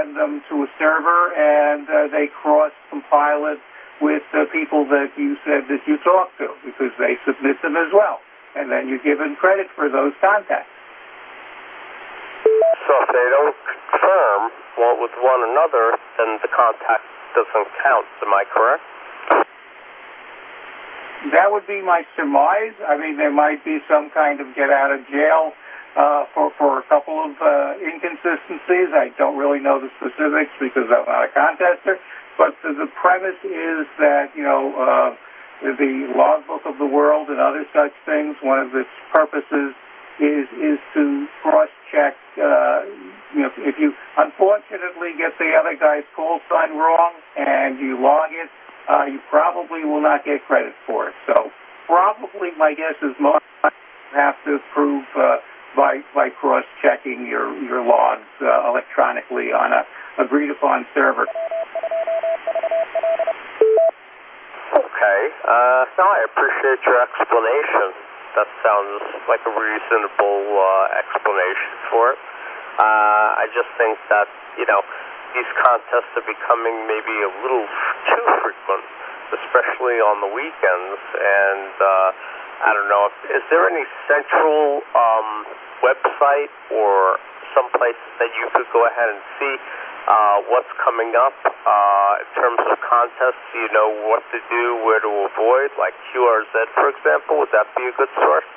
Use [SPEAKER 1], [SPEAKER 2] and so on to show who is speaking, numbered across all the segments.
[SPEAKER 1] send them to a server, and they cross-compile it with people that you said that you talked to, because they submit them as well. And then you're given credit for those contacts.
[SPEAKER 2] So if they don't confirm with one another, then the contact doesn't count. Am I correct?
[SPEAKER 1] That would be my surmise. I mean, there might be some kind of get out of jail for a couple of inconsistencies. I don't really know the specifics because I'm not a contester. But the premise is that, the logbook of the world and other such things, one of its purposes is to cross-check, if you unfortunately get the other guy's call sign wrong and you log it, you probably will not get credit for it. So probably my guess is most have to prove by cross-checking your logs electronically on a agreed-upon server.
[SPEAKER 2] Okay. No, I appreciate your explanation. That sounds like a reasonable explanation for it. I just think that, these contests are becoming maybe a little too frequent, especially on the weekends. And I don't know, is there any central website or someplace that you could go ahead and see what's coming up in terms of contests? You know what to do, where to avoid, like QRZ, for example? Would that be a good source?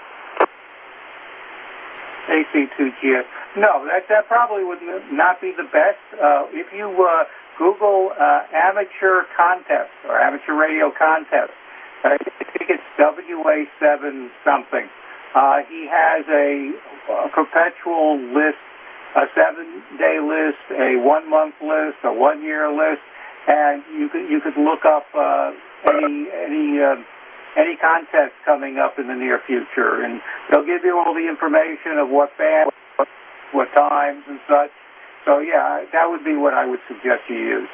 [SPEAKER 1] AC2GS. No, that probably would not be the best. If you Google amateur contest or amateur radio contest, I think it's WA7 something. He has a perpetual list, a 7-day list, a 1-month list, a 1-year list, and you could look up any contest coming up in the near future, and they'll give you all the information of what bands, what times, and such. So yeah, that would be what I would suggest you use.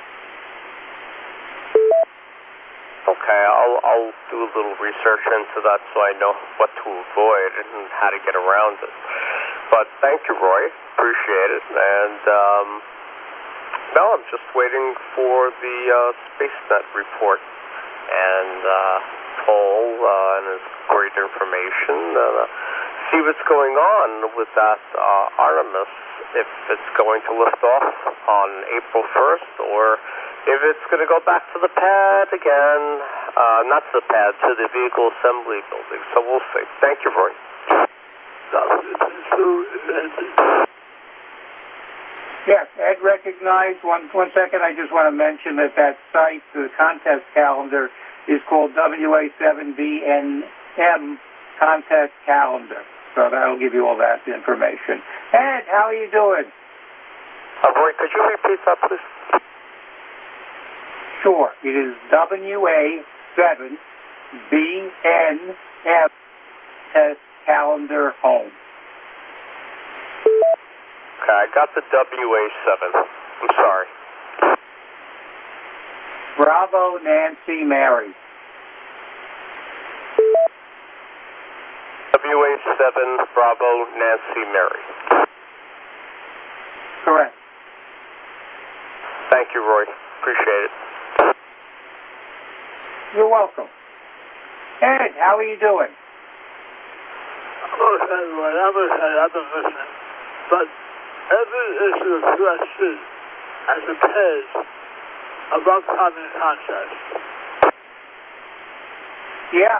[SPEAKER 2] Okay, I'll do a little research into that so I know what to avoid and how to get around it. But thank you, Roy. Appreciate it. And no, I'm just waiting for the SpaceNet report. And Paul and his great information. See what's going on with that Artemis, if it's going to lift off on April 1st, or if it's going to go back to the pad again. Not to the pad, to the vehicle assembly building. So we'll see. Thank you, Roy.
[SPEAKER 1] Yes, Ed recognized. One second, I just want to mention that site, the contest calendar, is called WA7BNM Contest Calendar. So that'll give you all that information. Ed, how are you doing?
[SPEAKER 2] Roy, could you repeat that, please?
[SPEAKER 1] Sure. It is WA7BNM Test Calendar Home.
[SPEAKER 2] Okay, I got the WA7. I'm sorry.
[SPEAKER 1] Bravo, Nancy, Mary.
[SPEAKER 2] WA7, Bravo, Nancy, Mary.
[SPEAKER 1] Correct.
[SPEAKER 2] Thank you, Roy. Appreciate it.
[SPEAKER 1] You're welcome. Ed, how are you doing?
[SPEAKER 3] I'm okay, Roy. I'm listening. But every issue of question has a page of upcoming contests.
[SPEAKER 1] Yeah.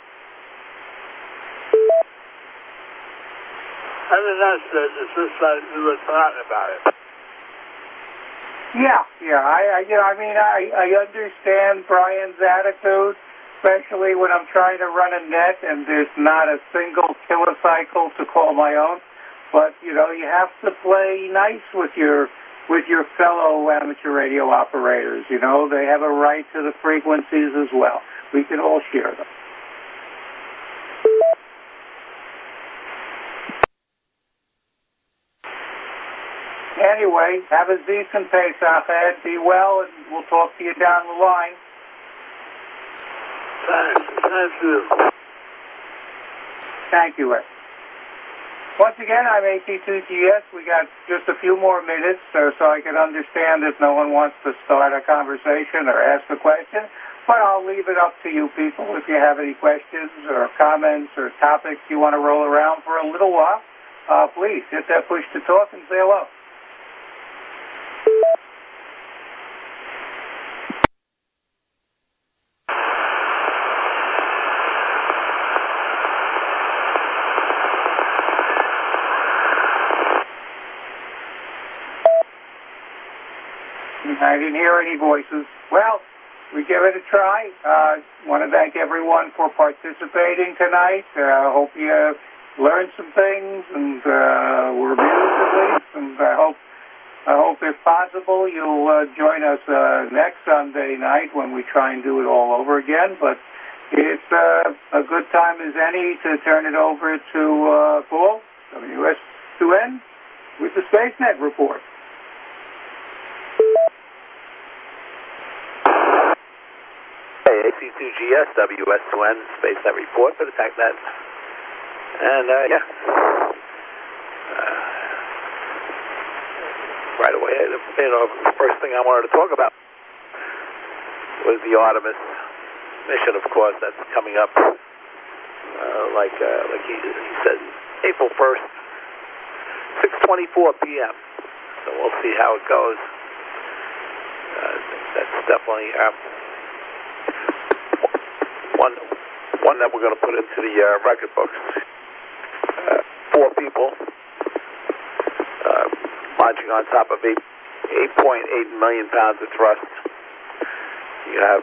[SPEAKER 3] I mean, that's it. It's just like we were talking about it.
[SPEAKER 1] Yeah. I understand Brian's attitude, especially when I'm trying to run a net and there's not a single kilocycle to call my own. But you have to play nice with your fellow amateur radio operators. They have a right to the frequencies as well. We can all share them. Anyway, have a decent pace-off, Ed. Be well, and we'll talk to you down the line.
[SPEAKER 3] Thank you.
[SPEAKER 1] Thank you, Ed. Once again, I'm AT2GS. We got just a few more minutes so I can understand if no one wants to start a conversation or ask a question. But I'll leave it up to you people if you have any questions or comments or topics you want to roll around for a little while. Please hit that push to talk and say hello. I didn't hear any voices. Well, we give it a try. Want to thank everyone for participating tonight. Hope you learned some things and were amused at least. And I hope if possible you'll join us next Sunday night when we try and do it all over again. But it's a good time as any to turn it over to Paul, WS2N, with the SpaceNet report.
[SPEAKER 4] AC2GS, WS2N, SpaceNet report for the TechNet. And, right away, the first thing I wanted to talk about was the Artemis mission, of course, that's coming up, like he said, April 1st, 6:24 p.m. So we'll see how it goes. That's definitely one that we're going to put into the record books. 4 people launching on top of 8.8 million pounds of thrust. You have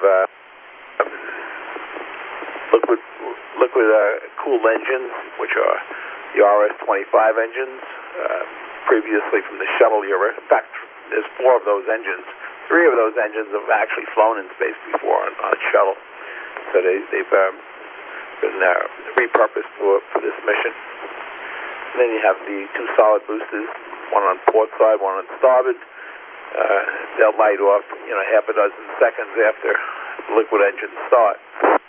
[SPEAKER 4] liquid cooled engines, which are the RS-25 engines, previously from the shuttle era. In fact, there's 4 of those engines. 3 of those engines have actually flown in space before on a shuttle. So they've been repurposed for this mission. And then you have the 2 solid boosters, one on port side, one on starboard. They'll light off, half a dozen seconds after the liquid engines start.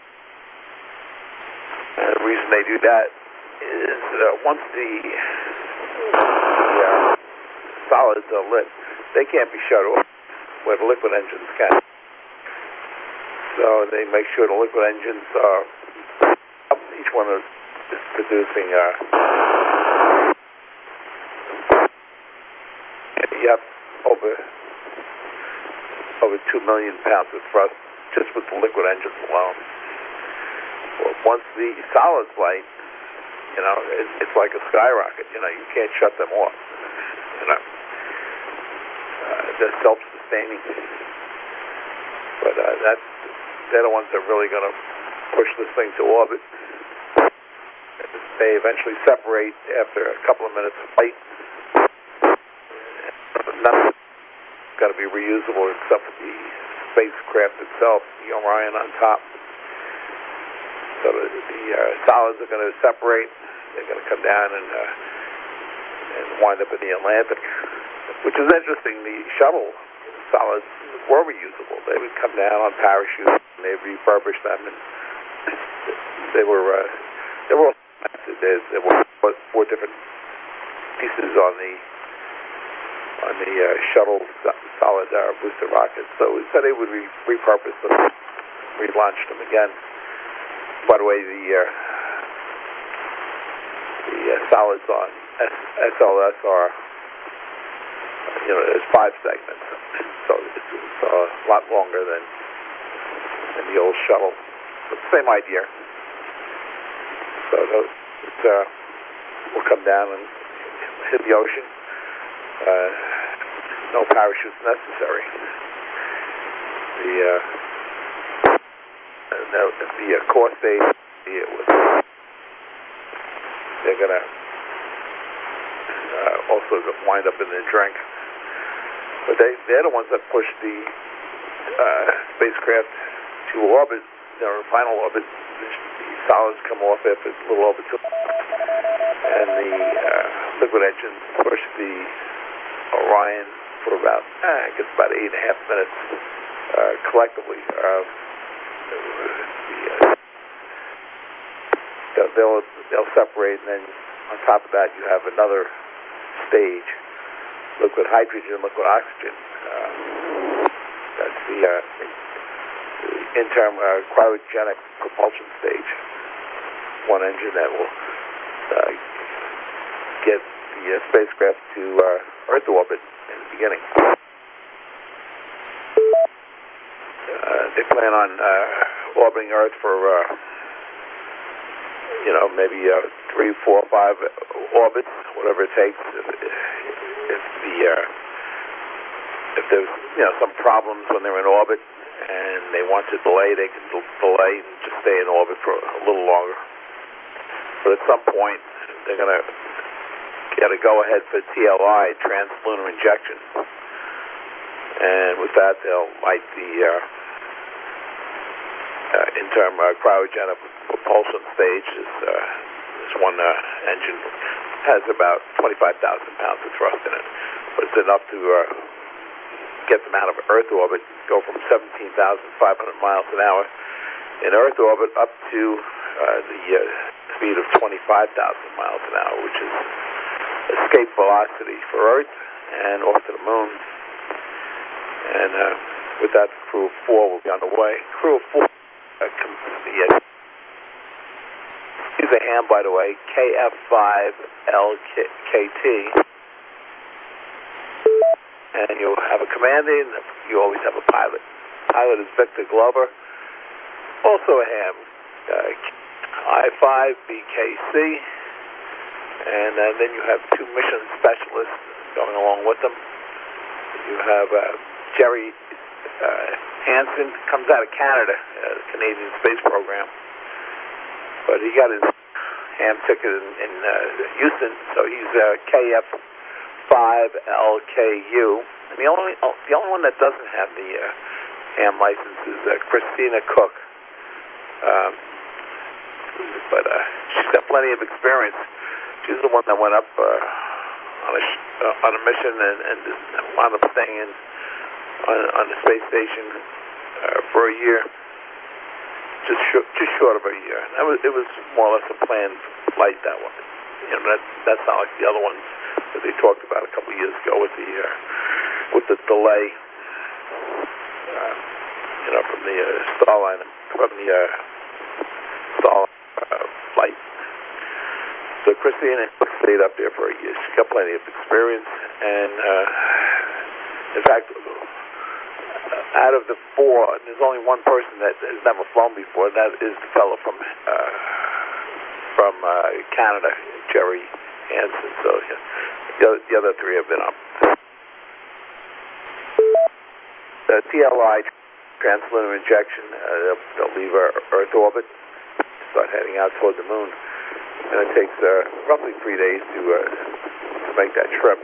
[SPEAKER 4] And the reason they do that is once the solids are lit, they can't be shut off where the liquid engines can. So they make sure the liquid engines are up. Each one is producing you have over 2 million pounds of thrust just with the liquid engines alone. Well, once the solids light, it's like a skyrocket. You can't shut them off. They're self-sustaining. But they're the ones that are really going to push this thing to orbit. They eventually separate after a couple of minutes of flight. Nothing's got to be reusable except for the spacecraft itself, the Orion on top. So the solids are going to separate. They're going to come down and wind up in the Atlantic, which is interesting. The shuttle solids were reusable. They would come down on parachutes and they refurbished them, and they were all there were 4 different pieces on the shuttle solid booster rockets. So they would repurpose them, relaunch them again. By the way, the solids on SLS are there's 5 segments, so it's a lot longer than the old shuttle. But same idea. So we'll come down and hit the ocean. No parachutes necessary. The core stage, they're going to also wind up in the drink. But they're the ones that push the spacecraft to orbit, final orbit. The solids come off after a little over 2, and the liquid engines push the Orion for about, I guess, about 8.5 minutes collectively. They'll separate, and then on top of that, you have another stage, liquid hydrogen, liquid oxygen. That's the interim cryogenic propulsion stage. One engine that will get the spacecraft to Earth orbit in the beginning. They plan on orbiting Earth for, maybe 3, 4, 5 orbits, whatever it takes. If there's some problems when they're in orbit and they want to delay, they can delay and just stay in orbit for a little longer. But at some point, they're going to get a go-ahead for TLI, translunar injection. And with that, they'll light the interim cryogenic propulsion stage. This one engine has about 25,000 pounds of thrust in it. But it's enough to get them out of Earth orbit, go from 17,500 miles an hour in Earth orbit up to the speed of 25,000 miles an hour, which is escape velocity for Earth and off to the moon. And with that, the crew of 4 will be on the way. Crew of 4, he's a ham, by the way, KF5LKT. And you'll have a commanding, you always have a pilot. Pilot is Victor Glover, also a ham, I5BKC. And then you have 2 mission specialists going along with them. You have Jerry Hansen, comes out of Canada, the Canadian Space Program. But he got his ham ticket in Houston, so he's KF5LKU. And the only one that doesn't have the ham license is Christina Cook. But she's got plenty of experience. She's the one that went up on a mission and wound up staying on the space station for a year, just short of a year. It was more or less a planned flight, that one. That's not like the other ones that they talked about a couple of years ago with the delay, from the Starliner, from the Star flight. So Christina stayed up there for a year. She's got plenty of experience, and in fact, out of the 4, there's only one person that has never flown before, and that is the fellow from Canada, Jerry Hansen. So the other 3 have been up. The TLI, translunar injection, they'll leave Earth orbit, start heading out toward the moon, and it takes roughly 3 days to make that trip.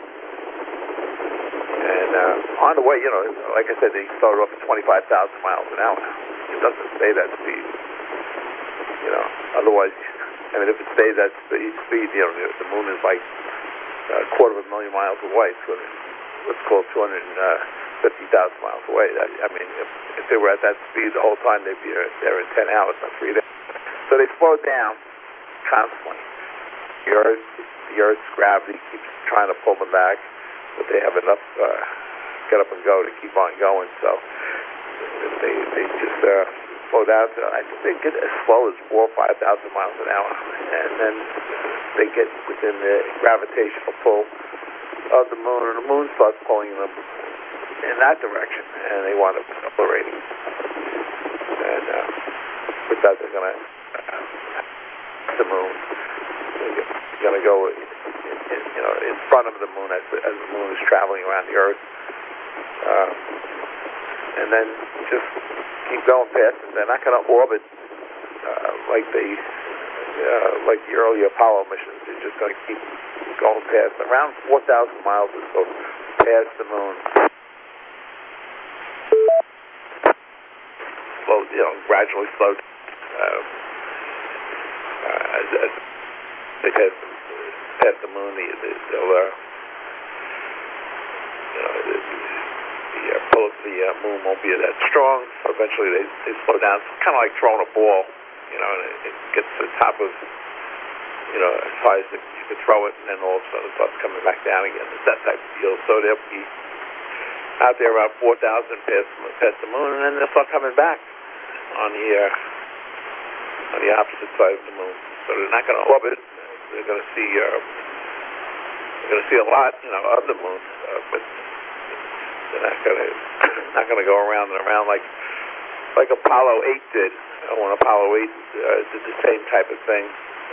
[SPEAKER 4] And on the way, like I said, they started off at 25,000 miles an hour. It doesn't stay that speed. Otherwise, if it stays that speed, the moon is like a 250,000 miles away. So let's call it 250,000 miles away. If they were at that speed the whole time, they'd be there in 10 hours, not 3 days. So they slow down constantly. The Earth's gravity keeps trying to pull them back, but they have enough get up and go to keep on going. So they just slow down. I think they get as slow as 4,000 or 5,000 miles an hour, and then they get within the gravitational pull of the moon, and the moon starts pulling them in that direction, and they wind up accelerating. And with that, they're going to the moon. They're going to go in front of the moon as the moon is traveling around the Earth, and then just keep going past it. They're not going to orbit like the early Apollo missions. They're just going to keep going past around 4,000 miles or so past the moon. Gradually slow as they pass the moon. They'll the pull of the moon won't be that strong. So eventually they slow down. It's kind of like throwing a ball. And it gets to the top of as high as you could throw it, and then all of a sudden it starts coming back down again. It's that type of deal. So they'll be out there around 4,000 past the moon, and then they'll start coming back on the opposite side of the moon. So they're not going to orbit. They're going to see a lot, of the moon, but they're not going to go around and around like Apollo 8 did. When Apollo 8 did the same type of thing,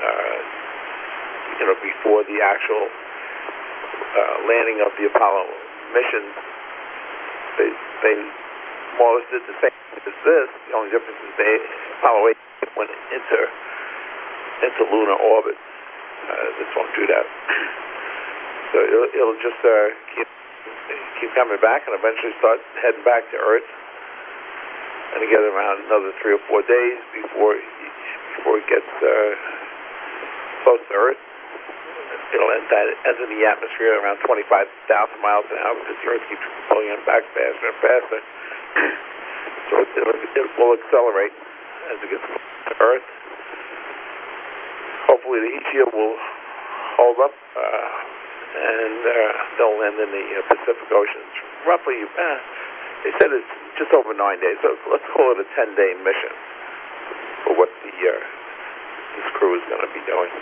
[SPEAKER 4] before the actual landing of the Apollo mission, they more or less did the same thing as this. The only difference is Apollo 8 went into lunar orbit. This won't do that. So it'll just keep coming back and eventually start heading back to Earth. And again, around another 3 or 4 days before it gets close to Earth, it'll enter the atmosphere around 25,000 miles an hour because the Earth keeps pulling it back faster and faster. So it will accelerate as it gets to Earth. Hopefully the heat shield will hold up, and they'll land in the Pacific Ocean. Roughly, they said it's just over 9 days, so let's call it a 10-day mission for what this crew is going to be doing.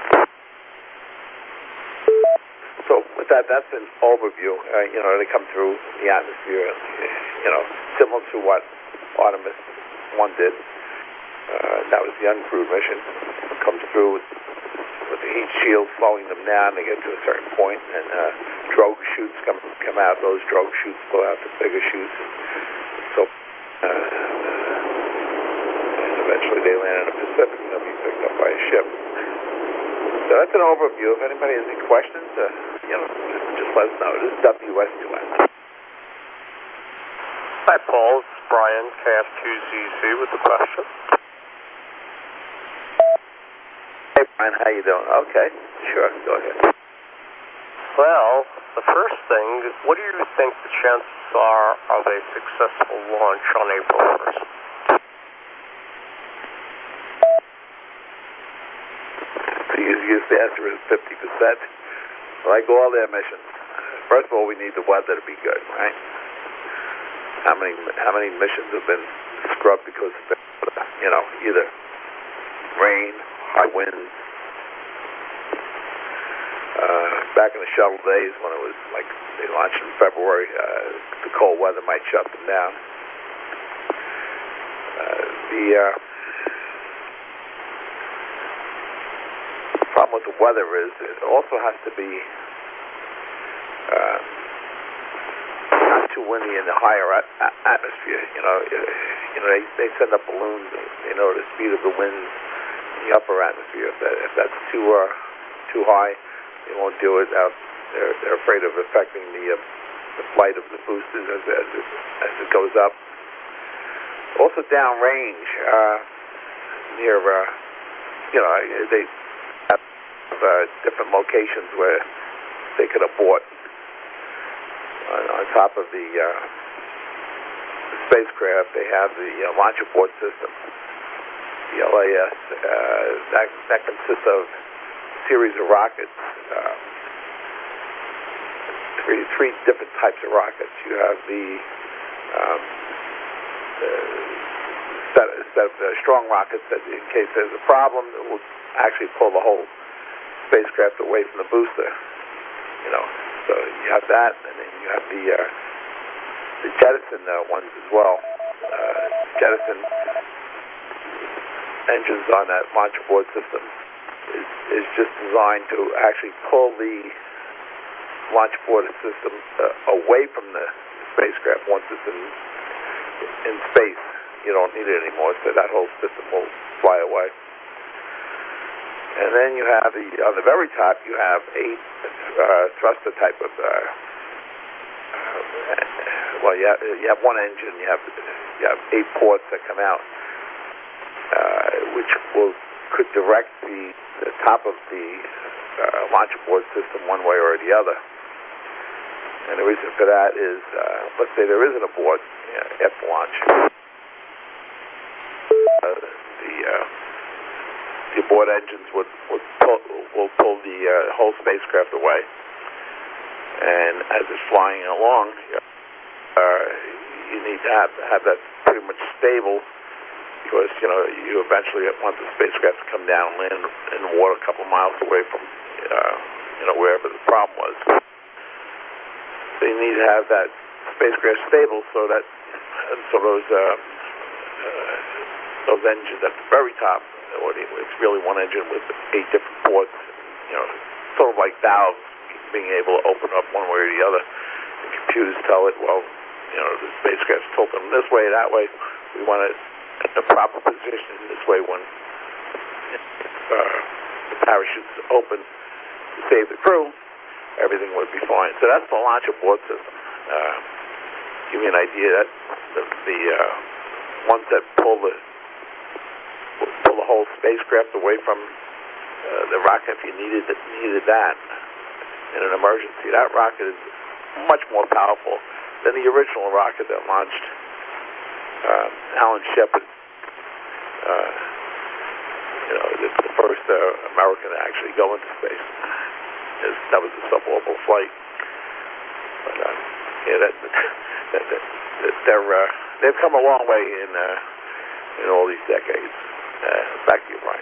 [SPEAKER 4] So with that, that's an overview. They come through the atmosphere, similar to what Artemis 1 did. That was the uncrewed mission. Comes through with the heat shield slowing them down. They get to a certain point, and drogue chutes come out. Those drogue chutes blow out the bigger chutes. So and eventually they land in the Pacific, and they'll be picked up by a ship. So that's an overview. If anybody has any questions, just let us know. This is WS2N.
[SPEAKER 2] Hi, Paul. It's Brian, KF2ZZ, with the question.
[SPEAKER 4] Hey, Brian, how you doing? Okay, sure, go ahead.
[SPEAKER 2] Well, the first thing is, what do you think the chances are of a successful launch on April 1st?
[SPEAKER 4] The easiest answer is 50%. Like all their missions. First of all, we need the weather to be good, right? How many missions have been scrubbed because of either rain, high winds? Back in the shuttle days when it was like they launched in February, the cold weather might shut them down. The problem with the weather is it also has to be not too windy in the higher atmosphere. They send up balloons. They know the speed of the winds in the upper atmosphere. If that's too high, they won't do it. They're afraid of affecting the flight of the boosters as it goes up. Also downrange, near they have different locations where they could abort. On top of the spacecraft, they have the launch abort system, the LAS. That consists of a series of rockets, three different types of rockets. You have the set of strong rockets that, in case there's a problem, it will actually pull the whole spacecraft away from the booster. So you have that, and then you have the jettison ones as well. Jettison engines on that launch abort system is just designed to actually pull the launch abort system away from the spacecraft. Once it's in space, you don't need it anymore, so that whole system will fly away. And then you have on the very top, you have 8 thruster type of. You have one engine. You have 8 ports that come out, which could direct the top of the launch abort system one way or the other. And the reason for that is, let's say there is an abort after launch. the abort engines will pull the whole spacecraft away. And as it's flying along, you need to have that pretty much stable, because you eventually want the spacecraft to come down and land in the water a couple miles away from wherever the problem was. So you need to have that spacecraft stable so those engines at the very top, it's really one engine with 8 different ports, sort of like valves, being able to open up one way or the other. The computers tell it, well, the spacecraft's tilting this way, that way. We want it at the proper position this way when the parachute's open to save the crew, everything would be fine. So that's the launch abort system. Give you an idea that the ones that pull the whole spacecraft away from the rocket, if you needed that in an emergency, that rocket is much more powerful than the original rocket that launched Alan Shepard, the first American to actually go into space. That was a suborbital flight. But they've come a long way in all these decades. Back to you, Brian.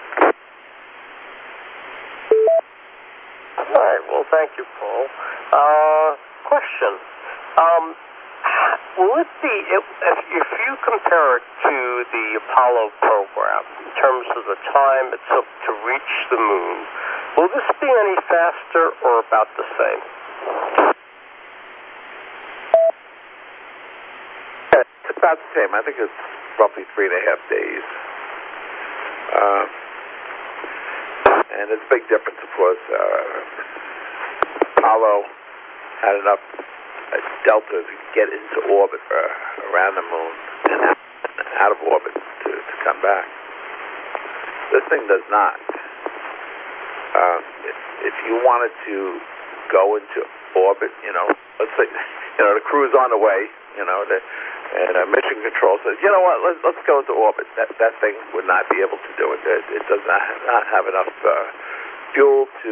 [SPEAKER 2] All right. Well, thank you, Paul. Question. Will it be, if you compare it to the Apollo program in terms of the time it took to reach the moon, will this be any faster or about the same?
[SPEAKER 4] It's about the same. I think it's roughly 3.5 days. And it's a big difference, of course. Apollo had enough delta to get into orbit around the moon and out of orbit to come back. This thing does not. If you wanted to go into orbit, let's say, the crew's on the way, and mission control says, you know what, let's go into orbit. That thing would not be able to do it. It does not have enough fuel to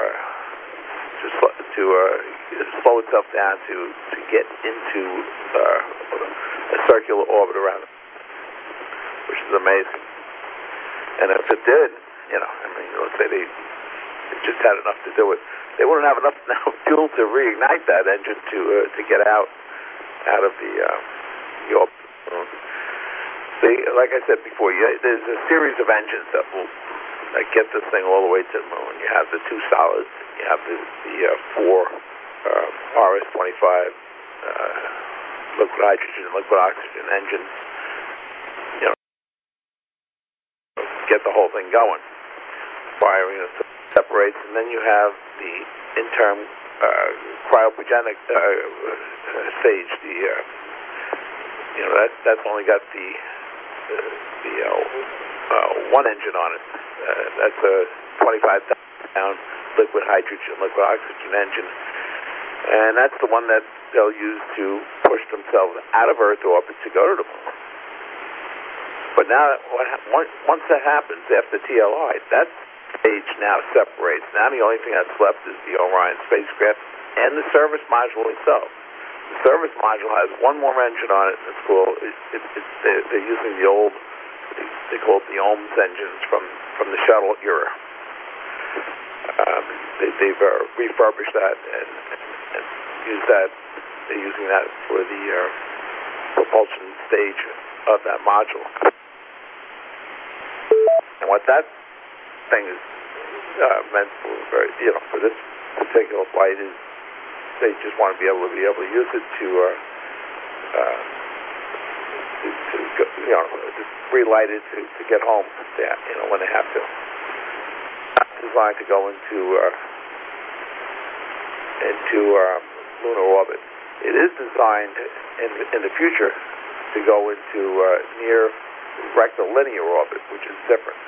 [SPEAKER 4] slow itself down to get into a circular orbit around it, which is amazing. And if it did, let's say they just had enough to do it, they wouldn't have enough fuel to reignite that engine to get out of the orbit. See, like I said before, there's a series of engines that will get this thing all the way to the moon. You have the 2 solids, you have the 4 RS-25 liquid hydrogen, liquid oxygen engines. Get the whole thing going. Firing separates, and then you have the interim cryogenic stage. That's only got the one engine on it. That's a 25,000-pound liquid hydrogen, liquid oxygen engine, and that's the one that they'll use to push themselves out of Earth orbit to go to the moon. But now, once that happens after TLI, that stage now separates. Now the only thing that's left is the Orion spacecraft and the service module itself. The service module has one more engine on it. It's called. They're using the old. They call it the OMS engines from the shuttle era. They've refurbished that and used that. They're using that for the propulsion stage of that module. And what that thing is meant for this particular flight is they just want to be able to use it to relight it to get home. When they have to. It's designed to go into lunar orbit. It is designed in the future to go into near rectilinear orbit, which is different.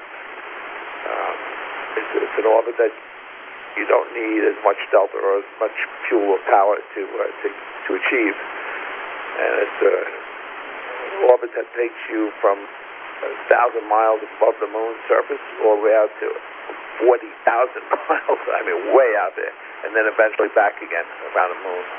[SPEAKER 4] It's an orbit that you don't need as much delta or as much fuel or power to achieve, and it's an orbit that takes you from 1,000 miles above the moon's surface, all the way out to 40,000 miles. I mean, way out there, and then eventually back again around the moon.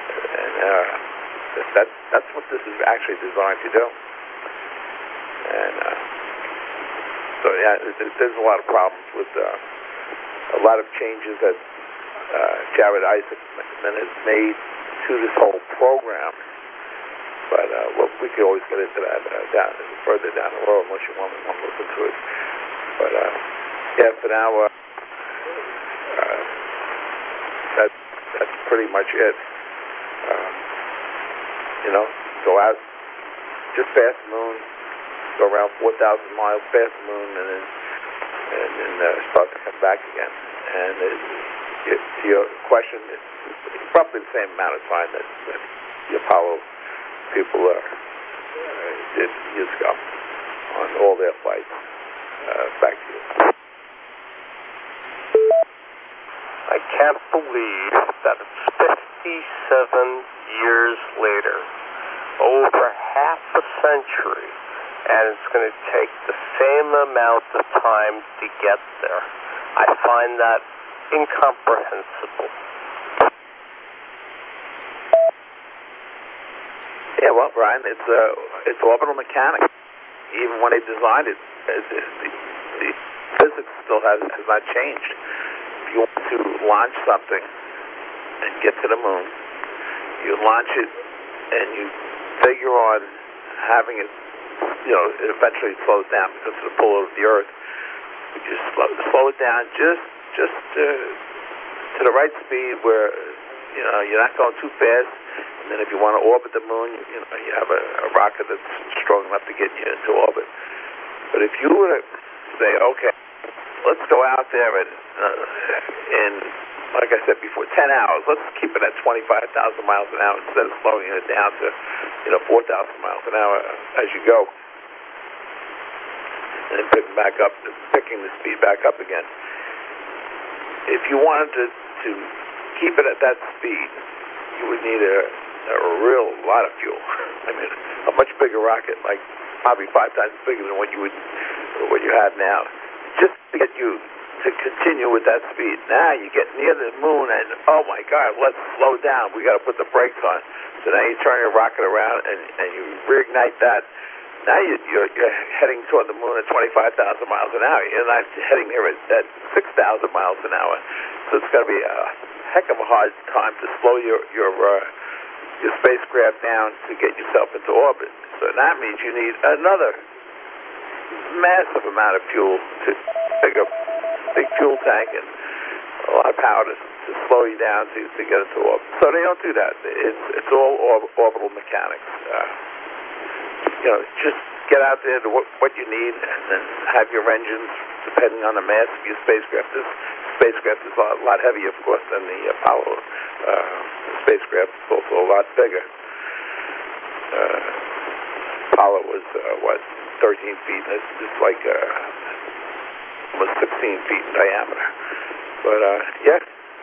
[SPEAKER 4] And that's what this is actually designed to do. And so, yeah, there's a lot of problems with a lot of changes that Jared Isaacman has made to this whole program. But well, we could always get into that further down the road unless you want to look into it. But yeah, for now, that's pretty much it. Go out just past the moon, go around 4,000 miles past the moon, and then start to come back again. And to your question, it's roughly the same amount of time that the Apollo people did years ago on all their flights. Back to you.
[SPEAKER 2] I can't believe that it's 57 years later, over half a century, and it's going to take the same amount of time to get there. I find that incomprehensible.
[SPEAKER 4] Yeah, well, Brian, it's orbital mechanics. Even when they designed it, the physics still has not changed. If you want to launch something and get to the moon, you launch it and you figure on having it, it eventually slows down because of the pull of the Earth. You just slow it down just to the right speed where you're not going too fast. And then if you want to orbit the moon, you have a rocket that's strong enough to get you into orbit. But if you were to say, okay, let's go out there and in, like I said before, 10 hours, let's keep it at 25,000 miles an hour instead of slowing it down to 4,000 miles an hour as you go, and then picking the speed back up again. If you wanted to keep it at that speed, you would need a real lot of fuel. I mean, a much bigger rocket, like probably 5 times bigger than what you have now, just to get you to continue with that speed. Now you get near the moon, and oh my God, let's slow down. We got to put the brakes on. So now you turn your rocket around and you reignite that. Now you're heading toward the moon at 25,000 miles an hour. You're not heading there at 6,000 miles an hour. So it's going to be a heck of a hard time to slow your spacecraft down to get yourself into orbit. So that means you need another massive amount of fuel to pick up a big fuel tank and a lot of power to slow you down to get into orbit. So they don't do that. It's all orbital mechanics. Just get out there to what you need and then have your engines depending on the mass of your spacecraft. This spacecraft is a lot heavier, of course, than the Apollo spacecraft. It's also a lot bigger. Apollo was, 13 feet, and it's like almost 16 feet in diameter. But, yeah.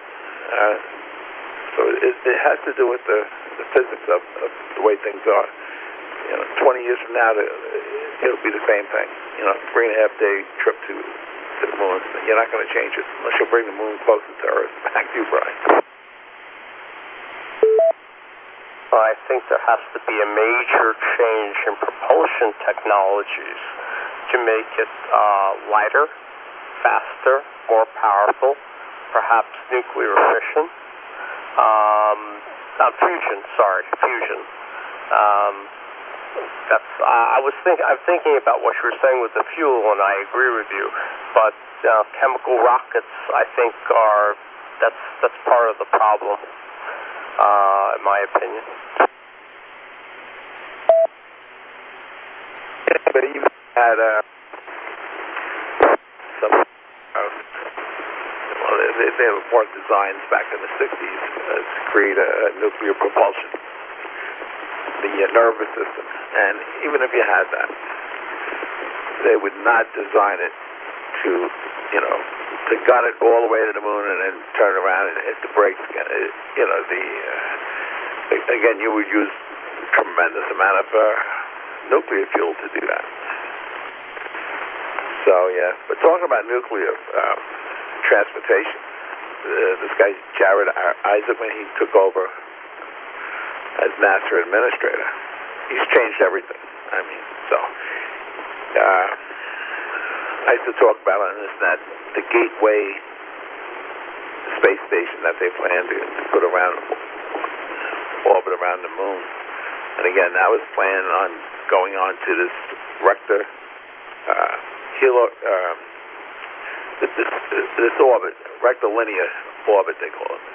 [SPEAKER 4] So it has to do with the physics of the way things are. 20 years from now, it'll be the same thing. 3.5-day trip to the moon. You're not going to change it unless you bring the moon closer to Earth. Back to you, Brian.
[SPEAKER 2] Well, I think there has to be a major change in propulsion technologies to make it lighter, faster, more powerful, perhaps nuclear fission. Fusion. I'm thinking about what you were saying with the fuel, and I agree with you. But chemical rockets, I think, that's part of the problem, in my opinion.
[SPEAKER 4] Yeah, but even had some. They were designs back in the 60s to create a nuclear propulsion. The nervous system, and even if you had that, they would not design it to gun it all the way to the moon and then turn around and hit the brakes again. Again, you would use a tremendous amount of nuclear fuel to do that. So, yeah. But talking about nuclear transportation, this guy, Jared Isaac, when he took over as NASA administrator, he's changed everything. I mean, so I used to talk about it, and that the Gateway space station that they plan to put around, orbit around the moon. And again, that was planned on going on to this this orbit, rectilinear orbit, they call it,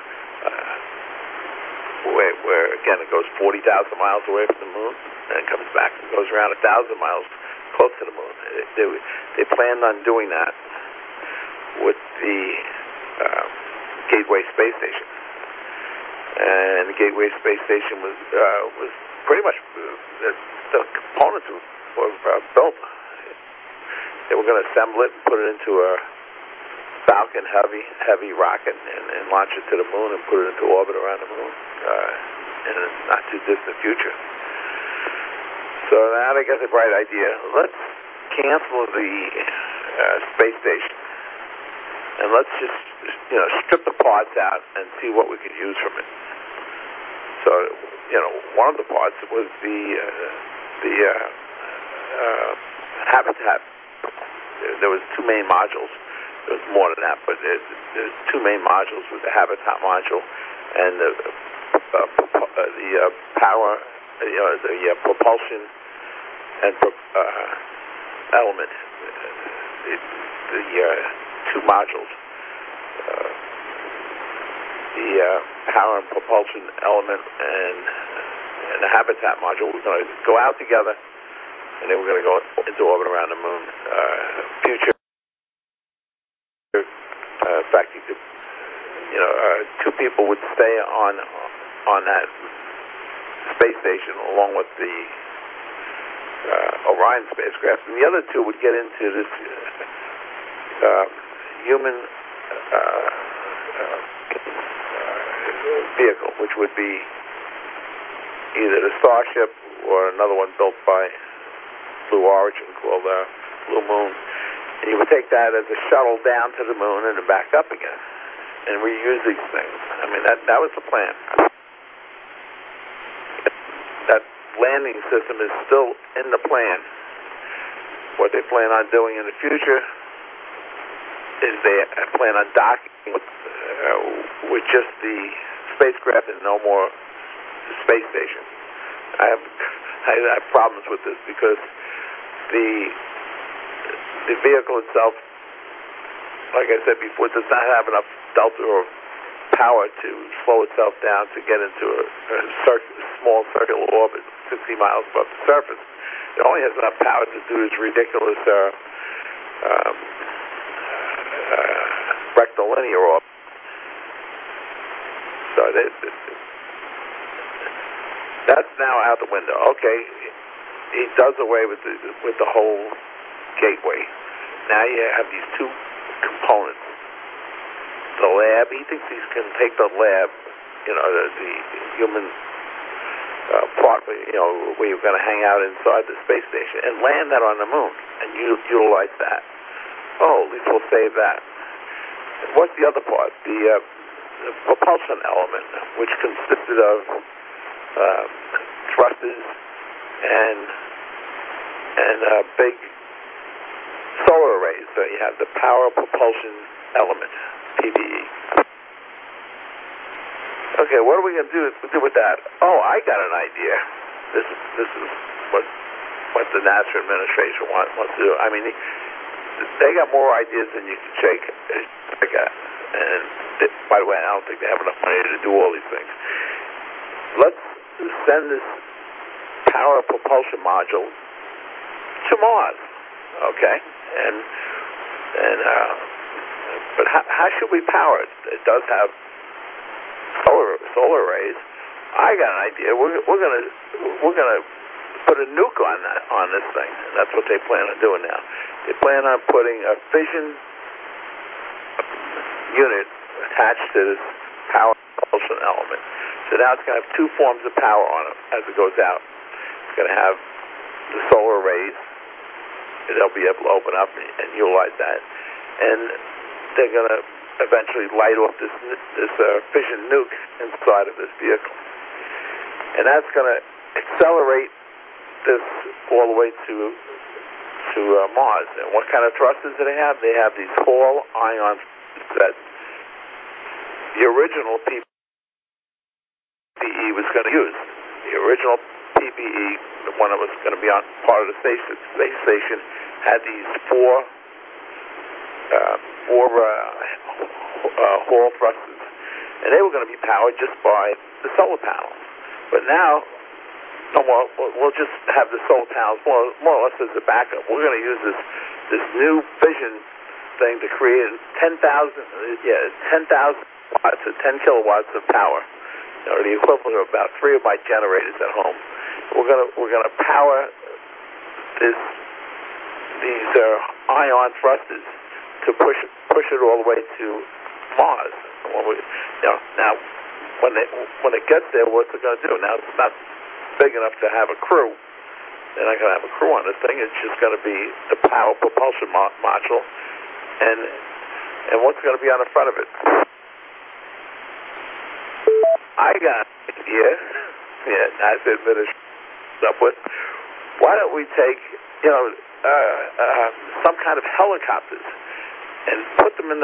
[SPEAKER 4] where again it goes 40,000 miles away from the moon, and it comes back and goes around 1,000 miles close to the moon. They planned on doing that with the Gateway space station, and the Gateway space station was pretty much the components were built. They were going to assemble it and put it into a Falcon heavy rocket and launch it to the moon and put it into orbit around the moon in a not too distant future. So now they got the bright idea. Let's cancel the space station and let's just strip the parts out and see what we can use from it. So one of the parts was the habitat. There was two main modules. There was more than that, but there's two main modules with the habitat module and the power, the propulsion and element. The two modules, the power and propulsion element and the habitat module. We're going to go out together, and then we're going to go into orbit around the moon. Future. In fact, you could, two people would stay on that space station along with the Orion spacecraft, and the other two would get into this human vehicle, which would be either the Starship or another one built by Blue Origin called Blue Moon. And you would take that as a shuttle down to the moon and then back up again and reuse these things. I mean, that was the plan. That landing system is still in the plan. What they plan on doing in the future is they plan on docking with just the spacecraft and no more space station. I have problems with this because the vehicle itself, like I said before, does not have enough delta or power to slow itself down to get into a small circular orbit 60 miles above the surface. It only has enough power to do this ridiculous rectilinear orbit. So that's now out the window. Okay, he does away with the whole Gateway. Now you have these two components. The lab, he thinks he can take the lab, the human part, where you're going to hang out inside the space station and land that on the moon and utilize that. Oh, at least we'll save that. What's the other part? The propulsion element, which consisted of thrusters and big solar arrays. So you have the power propulsion element, PPE. Okay, what are we going to do with that? Oh, I got an idea. This is what the NASA administration wants to do. I mean, they got more ideas than you can shake. And by the way, I don't think they have enough money to do all these things. Let's send this power propulsion module to Mars. Okay, but how should we power it? It does have solar arrays. I got an idea. We're gonna put a nuke on this thing. And that's what they plan on doing now. They plan on putting a fission unit attached to this power propulsion element. So now it's going to have two forms of power on it as it goes out. It's going to have the solar arrays they'll be able to open up and utilize that. And they're going to eventually light off this fission nuke inside of this vehicle. And that's going to accelerate this all the way to Mars. And what kind of thrusters do they have? They have these Hall ion that the original PPE was going to use. The original PPE, the one that was going to be on part of the space station, had these four Hall thrusters, and they were going to be powered just by the solar panels. But now, no more. We'll just have the solar panels more or less as a backup. We're going to use this new fission thing to create 10,000 watts or 10 kilowatts of power. The equivalent of about 3 of my generators at home. We're gonna power these ion thrusters to push it all the way to Mars. Now when it gets there, what's it going to do? Now it's not big enough to have a crew. They're not going to have a crew on this thing. It's just going to be the power propulsion module, and what's going to be on the front of it? I got it here. Yeah, I said finish up with. Why don't we take some kind of helicopters and put them in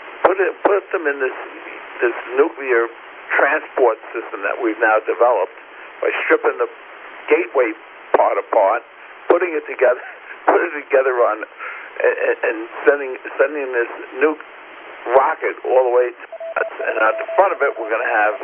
[SPEAKER 4] this nuclear transport system that we've now developed by stripping the gateway part apart, putting it together on and sending this nuke rocket all the way to us. And at the front of it, we're going to have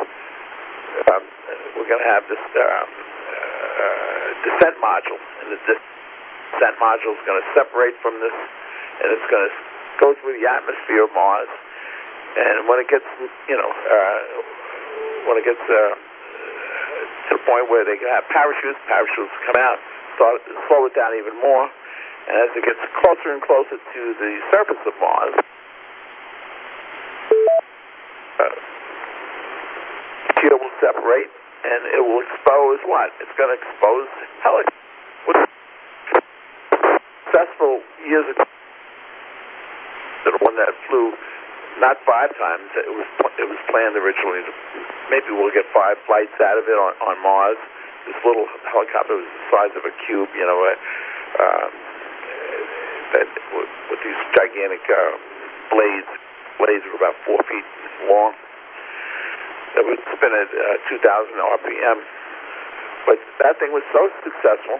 [SPEAKER 4] this descent module, and the descent module is going to separate from this, and it's going to go through the atmosphere of Mars. And when it gets, to the point where they can have parachutes come out, slow it down even more. And as it gets closer and closer to the surface of Mars, it will separate, and it will expose what? It's going to expose helicopters. Successful years ago, the one that flew not 5 times. It was planned originally. Maybe we'll get 5 flights out of it on Mars. This little helicopter was the size of a cube, with these gigantic blades. Blades were about 4 feet long. That would spin at 2,000 RPM. But that thing was so successful,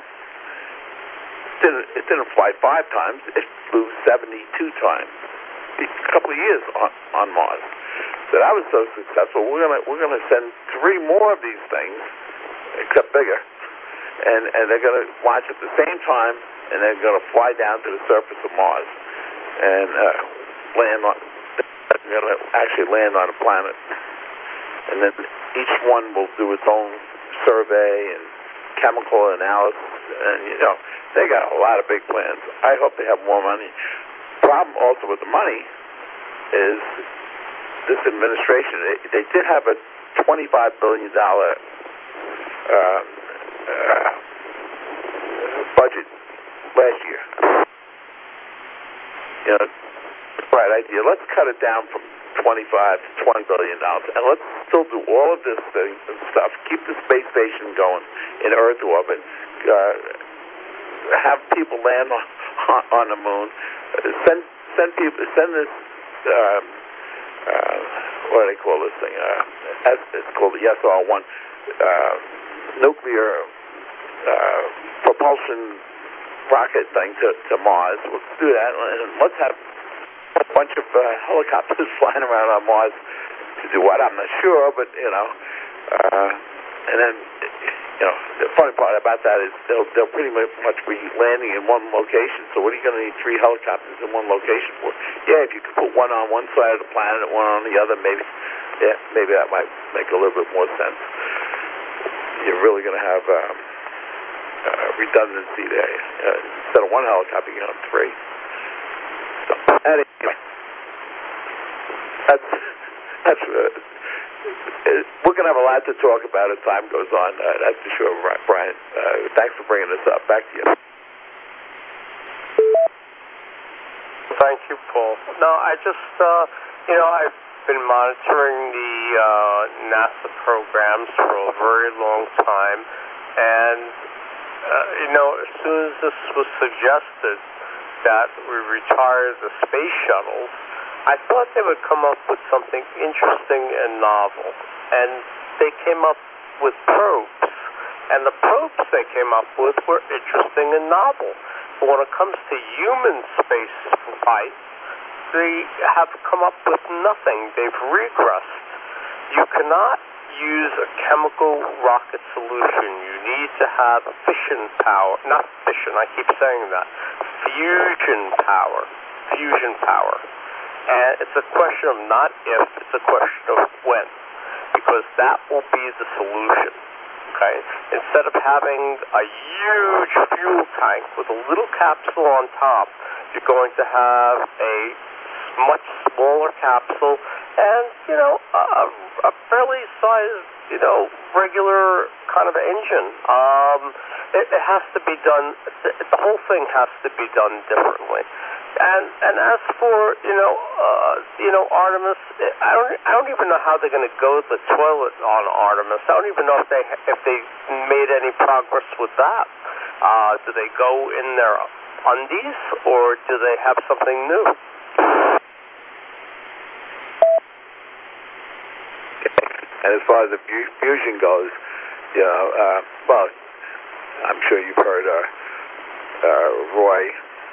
[SPEAKER 4] it didn't fly 5 times. It flew 72 times. A couple of years on Mars. So that was so successful. We're gonna send 3 more of these things, except bigger, and they're gonna launch at the same time, and they're gonna fly down to the surface of Mars and land on. They're gonna actually land on a planet, and then each one will do its own survey and chemical analysis, and they got a lot of big plans. I hope they have more money. Problem also with the money is this administration, they did have a $25 billion budget last year. Right idea. Let's cut it down from 25 to $20 billion, and let's still do all of this stuff. Keep the space station going in Earth orbit. Have people land on the moon. Send this. What do they call this thing? It's called the SR-1 nuclear propulsion rocket thing to Mars. Let's do that, and let's have a bunch of helicopters flying around on Mars to do what? I'm not sure, but and then. The funny part about that is they'll pretty much be landing in one location. So what are you going to need 3 helicopters in one location for? Yeah, if you could put one on one side of the planet and one on the other, maybe that might make a little bit more sense. You're really going to have redundancy there. Instead of 1 helicopter, you're going to have 3. So anyway, that's we're going to have a lot to talk about as time goes on. That's for sure, Brian. Thanks for bringing this up. Back to you.
[SPEAKER 2] Thank you, Paul. No, I just, I've been monitoring the NASA programs for a very long time, and, as soon as this was suggested that we retire the space shuttles, I thought they would come up with something interesting and novel, and they came up with probes, and the probes they came up with were interesting and novel. But when it comes to human space flight, they have come up with nothing. They've regressed. You cannot use a chemical rocket solution. You need to have fission power. Not fission, I keep saying that. Fusion power. Fusion power. And it's a question of not if, it's a question of when. Because that will be the solution. Okay? Instead of having a huge fuel tank with a little capsule on top, you're going to have a much smaller capsule and, a fairly sized, regular kind of engine. It has to be done, the whole thing has to be done differently. And as for, Artemis, I don't even know how they're going to go to the toilet on Artemis. I don't even know if they made any progress with that. Do they go in their undies, or do they have something new?
[SPEAKER 4] And as far as the fusion goes, well, I'm sure you've heard Roy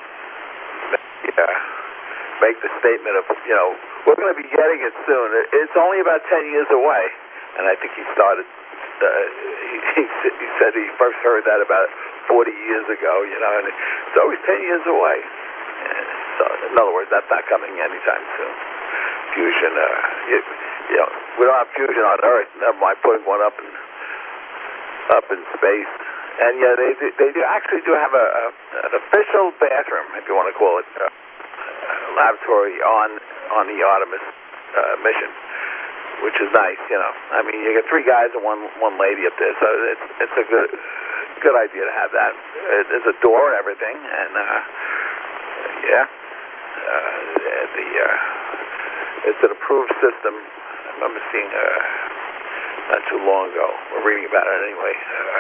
[SPEAKER 4] make the statement of, we're going to be getting it soon. It's only about 10 years away. And I think he started, he said he first heard that about 40 years ago, and it's always 10 years away. And so, in other words, that's not coming anytime soon. Fusion, we don't have fusion on Earth, never mind putting one up in space. And they actually do have an official bathroom, if you want to call it, laboratory on the Artemis mission, which is nice. I mean, you get 3 guys and one lady up there, so it's a good idea to have that. There's a door and everything, and it's an approved system. I remember seeing not too long ago, or reading about it anyway.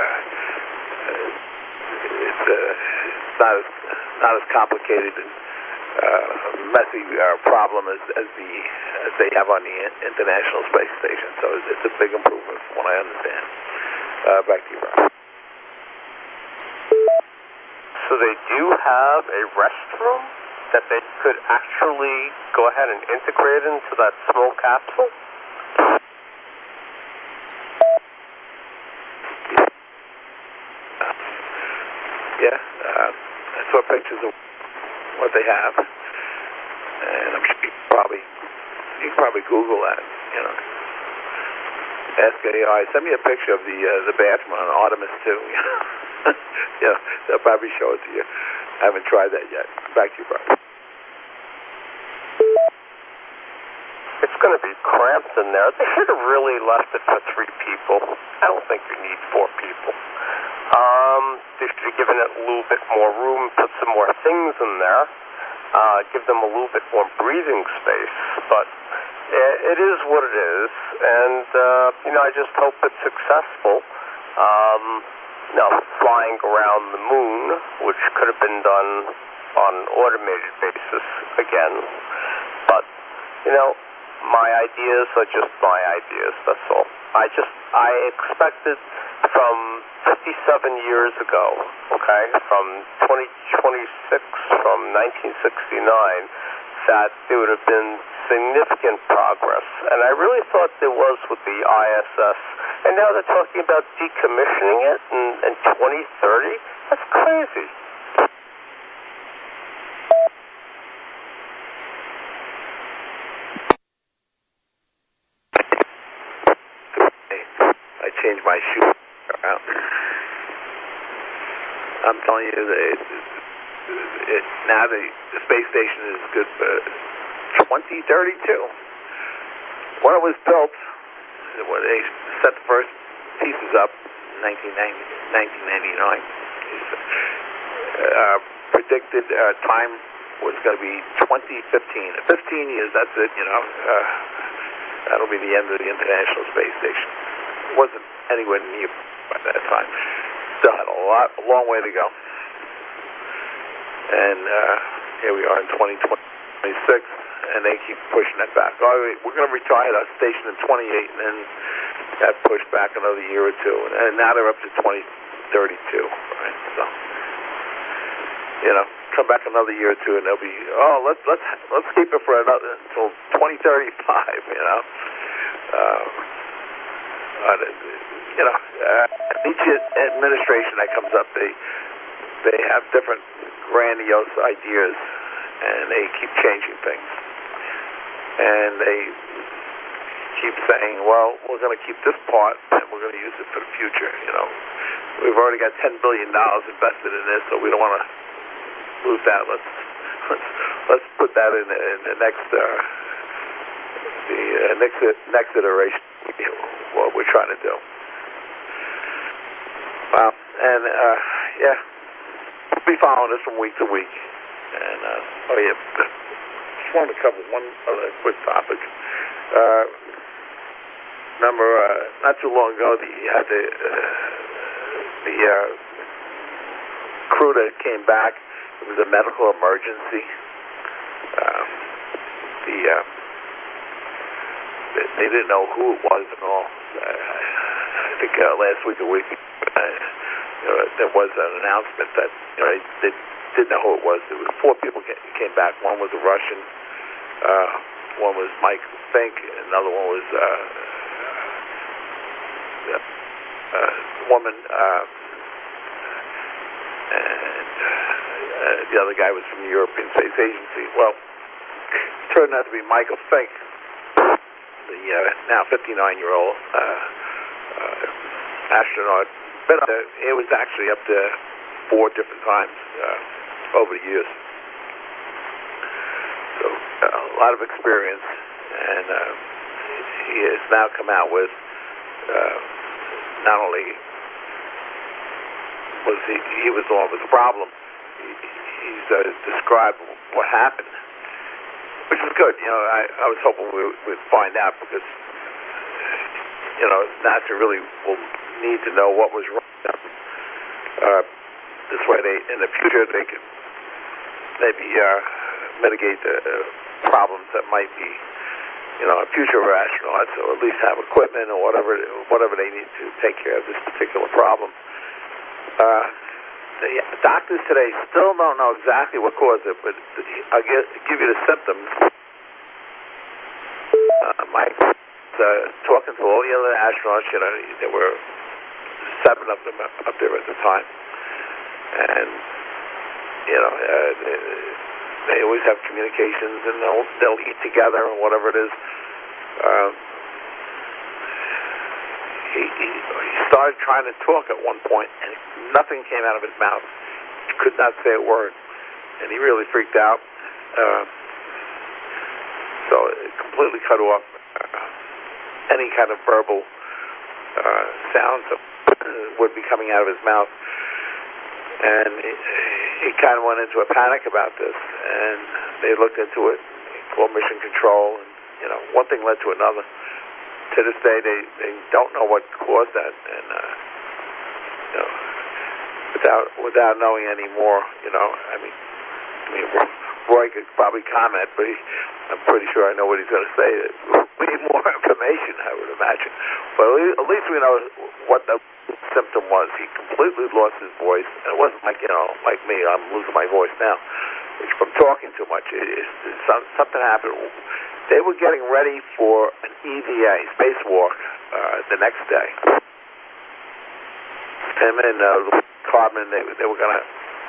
[SPEAKER 4] It's not as complicated and messy problem as they have on the International Space Station. So it's a big improvement from what I understand. Back to you, Rob.
[SPEAKER 2] So they do have a restroom that they could actually go ahead and integrate into that small capsule? I saw pictures of what they have, and I'm sure you can probably Google that. Ask AI. Send me a picture of the bathroom on Artemis 2. They'll probably show it to you. I haven't tried that yet. Back to you, Brian. It's going to be cramped in there. They should have really left it for 3 people. I don't think you need 4 people. They should have given it a little bit more room, put some more things in there, give them a little bit more breathing space. But it is what it is, and I just hope it's successful. Flying around the moon, which could have been done on an automated basis again. But my ideas are just my ideas. That's all. I expected from 57 years ago, okay, from 2026, from 1969, that there would have been significant progress. And I really thought there was with the ISS. And now they're talking about decommissioning it in 2030? That's crazy.
[SPEAKER 4] I changed my shoe. I'm telling you that now the space station is good for 2032. When it was built, when they set the first pieces up in 1999, predicted time was going to be 2015. In 15 years, that's it, that'll be the end of the International Space Station. It wasn't anywhere near by that time. Still had a long way to go. And here we are in 2026, and they keep pushing that back. Oh, we're going to retire that station in 28, and then that pushed back another year or two, and now they're up to 2032. Right? So, come back another year or two, and they'll be let's keep it for another until 2035. Each administration that comes up, they have different grandiose ideas, and they keep changing things, and they keep saying, well, we're going to keep this part and we're going to use it for the future. We've already got $10 billion invested in this, so we don't want to lose that. Let's put that in the next next iteration. What we're trying to do. Wow, and we'll be following this from week to week. And just wanted to cover one other quick topic. Remember, not too long ago, you had the crew that came back. It was a medical emergency. They didn't know who it was and all. I think last week or week, there was an announcement that they didn't know who it was. There were 4 people came back. One was a Russian. One was Mike Fink. Another one was a woman. And the other guy was from the European Space Agency. Well, it turned out to be Michael Fink, the now 59-year-old astronaut. It was actually up to 4 different times over the years. So a lot of experience, and he has now come out with not only was he was the one with the problem, he's described what happened, which is good. I was hoping we'd find out, because NASA really will need to know what was wrong. This way, in the future, they can maybe mitigate the problems that might be, future astronauts, or at least have equipment or whatever they need to take care of this particular problem. The doctors today still don't know exactly what caused it, but I'll give you the symptoms. Mike was talking to all the other astronauts. There were 7 of them up there at the time, and they always have communications, and they'll eat together and whatever it is. He started trying to talk at one point, and nothing came out of his mouth. He could not say a word, and he really freaked out. So it completely cut off any kind of verbal sounds that would be coming out of his mouth. And he kind of went into a panic about this, and they looked into it, called Mission Control, and one thing led to another. To this day, they don't know what caused that, and without knowing any more, Roy could probably comment, but I'm pretty sure I know what he's going to say. We need more information, I would imagine. But at least we know what the symptom was. He completely lost his voice. And it wasn't like me. I'm losing my voice now. It's from talking too much. Something happened. They were getting ready for an EVA, spacewalk, the next day. Him and Cartman, they were going to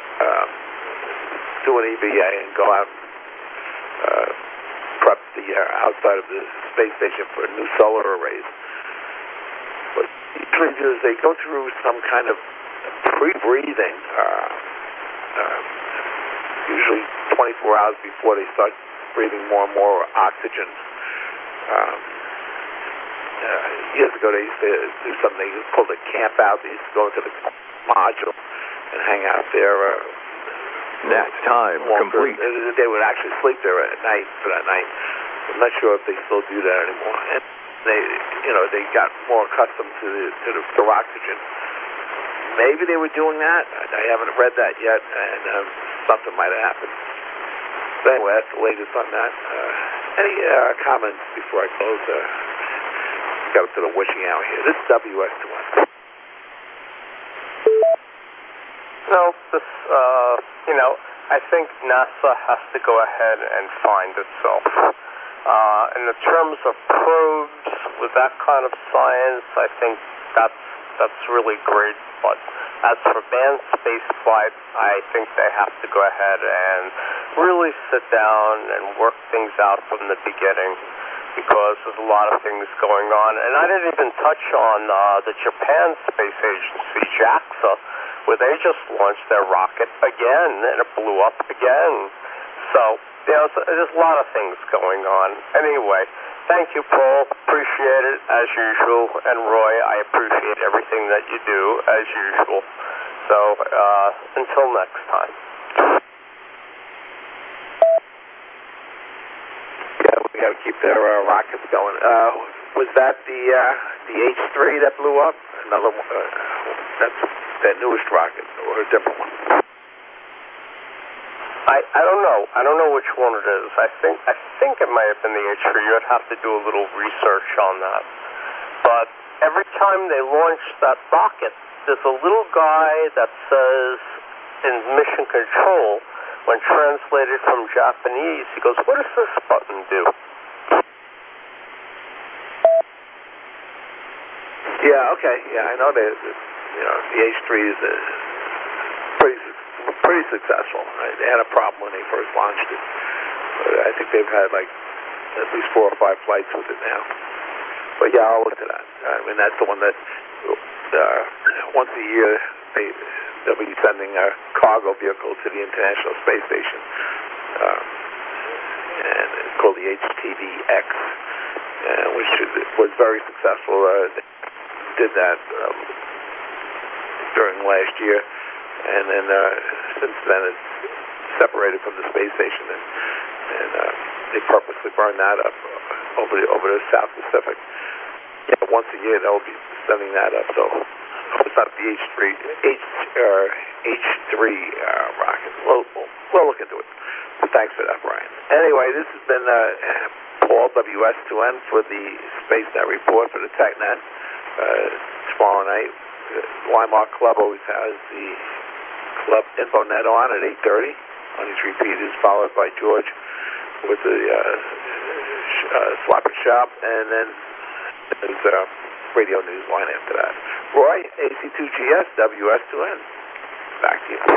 [SPEAKER 4] do an EVA and go out and prep the outside of the space station for new solar arrays. But usually they go through some kind of pre-breathing, usually 24 hours before they start breathing more and more oxygen. Years ago, they used to do something called a camp out. They used to go into the module and hang out there
[SPEAKER 5] Net time complete.
[SPEAKER 4] They would actually sleep there at night for that night. I'm not sure if they still do that anymore. And they got more accustomed to oxygen. Maybe they were doing that. I haven't read that yet, and something might have happened. So anyway, that's the latest on that. Any comments before I close? Got up to the witching hour here. This is WS2N.
[SPEAKER 2] No, this, I think NASA has to go ahead and find itself. In the terms of probes, with that kind of science, I think that's really great. But as for manned space flight, I think they have to go ahead and really sit down and work things out from the beginning, because there's a lot of things going on. And I didn't even touch on the Japan Space Agency, JAXA, where they just launched their rocket again, and it blew up again. So, there's a lot of things going on. Anyway, thank you, Paul. Appreciate it, as usual. And Roy, I appreciate everything that you do, as usual. So, until next time.
[SPEAKER 4] Yeah, we got to keep their rockets going. Was that the H3 that blew up? Another one? That's their newest rocket, or a different one?
[SPEAKER 2] I don't know. I don't know which one it is. I think it might have been the H3. You'd have to do a little research on that. But every time they launch that rocket, there's a little guy that says in mission control, when translated from Japanese, he goes, "What does this button do?"
[SPEAKER 4] Yeah. Okay. Yeah, I know that. The H3 is pretty successful. Right? They had a problem when they first launched it, but I think they've had at least 4 or 5 flights with it now. But yeah, I'll look at that. I mean, that's the one that once a year they'll be sending a cargo vehicle to the International Space Station, and it's called the HTV-X, which was very successful. Did that during last year, and then since then it's separated from the space station, and they purposely burned that up over the South Pacific. Yeah, once a year they'll be sending that up. So it's not the H3 rocket. We'll look into it. But thanks for that, Brian. Anyway, this has been Paul, WS2N, for the SpaceNet report for the TechNet. Tomorrow night, Weimar Club always has the Club InfoNet on at 8:30 on these repeaters, followed by George with the Slap and Shop, and then there's Radio Newsline after that. Roy, AC2GS, WS2N. Back to you.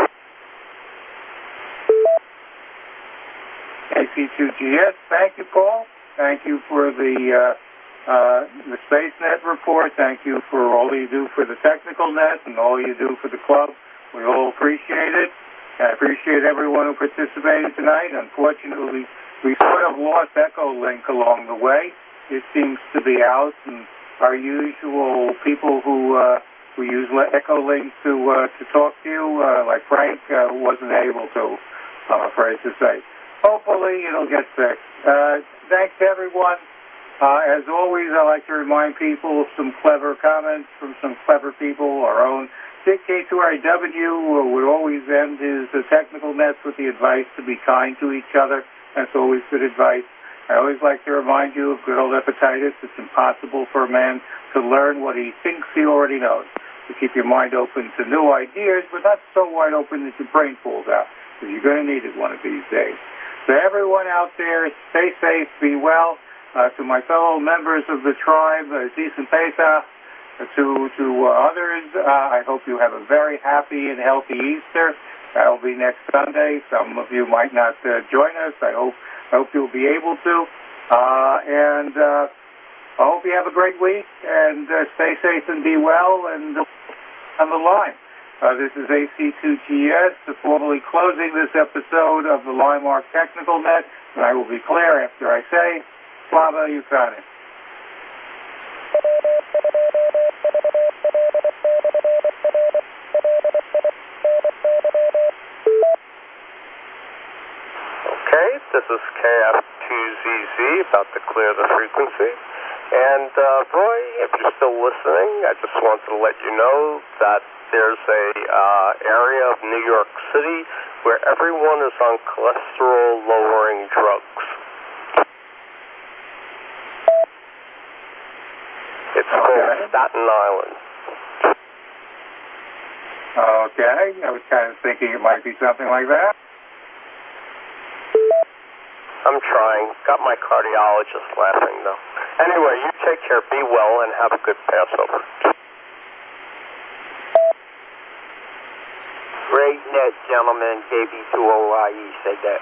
[SPEAKER 1] AC2GS, thank you, Paul. Thank you for the SpaceNet report. Thank you for all you do for the technical net and all you do for the club. We all appreciate it. I appreciate everyone who participated tonight. Unfortunately, we sort of lost Echolink along the way. It seems to be out, and our usual people who use Echolink to talk to you, like Frank, wasn't able to, I'm afraid to say. Hopefully, it'll get fixed. Thanks to everyone. As always, I like to remind people of some clever comments from some clever people. Our own Dick K2RW would always end his technical nets with the advice to be kind to each other. That's always good advice. I always like to remind you of good old Epictetus. It's impossible for a man to learn what he thinks he already knows. To keep your mind open to new ideas, but not so wide open that your brain falls out, because you're going to need it one of these days. So everyone out there, stay safe, be well. To my fellow members of the tribe, Decent Pesach, to others, I hope you have a very happy and healthy Easter. That'll be next Sunday. Some of you might not join us. I hope you'll be able to. And I hope you have a great week, and stay safe and be well, and on the line. This is AC2GS, formally closing this episode of the Limemark Technical Net, and I will be clear after I say, Slava Ukraini.
[SPEAKER 2] This is KF2ZZ, about to clear the frequency. And Roy, if you're still listening, I just wanted to let you know that there's a area of New York City where everyone is on cholesterol-lowering drugs. It's called Staten Island.
[SPEAKER 1] Okay, I was kind of thinking it might be something like that.
[SPEAKER 2] I'm trying. Got my cardiologist laughing, though. Anyway, you take care, be well, and have a good Passover.
[SPEAKER 5] Great net, gentlemen. KB2OIE said that.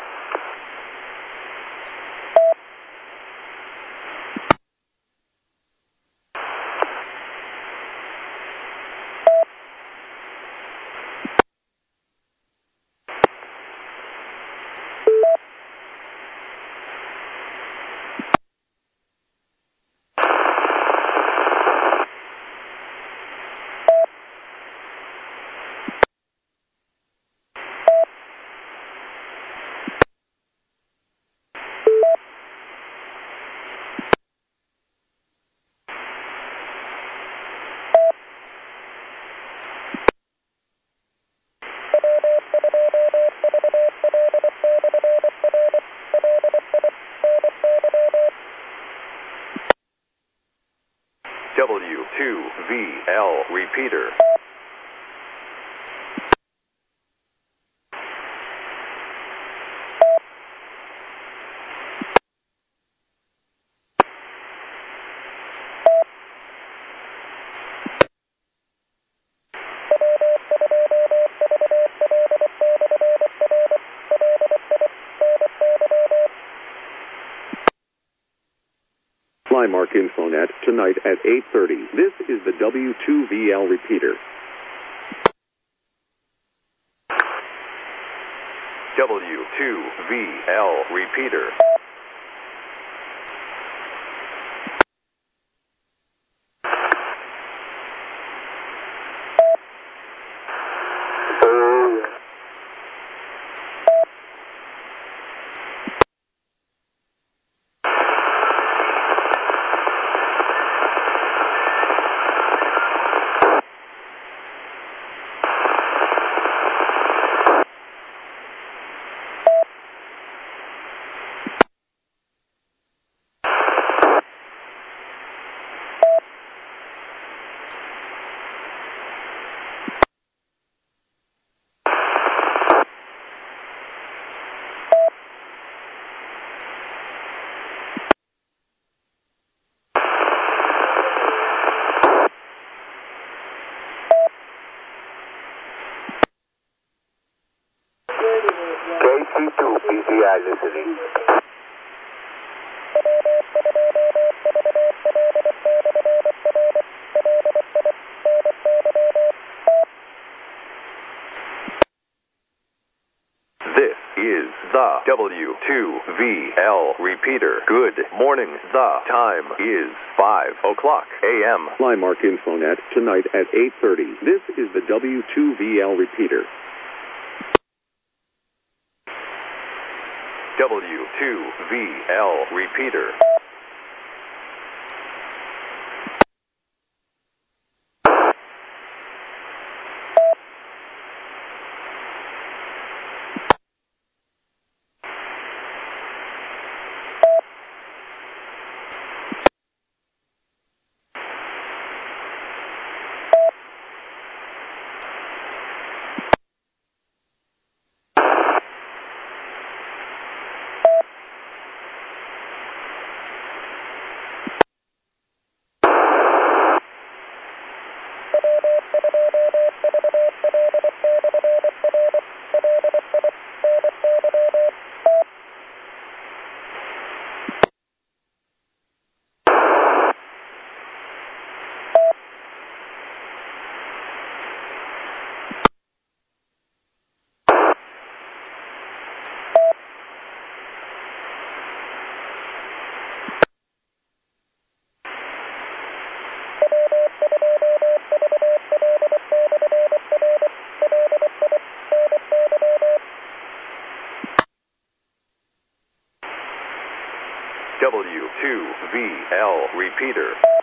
[SPEAKER 6] W2VL repeater. Flymark Infonet tonight at 8:30. This is the W2VL repeater. W2VL repeater.
[SPEAKER 5] KC2 PCI listening.
[SPEAKER 6] This is the W2VL repeater. Good morning. The time is 5:00 a.m. Flymark Infonet tonight at 8:30. This is the W2VL repeater. W2VL repeater. W2VL repeater.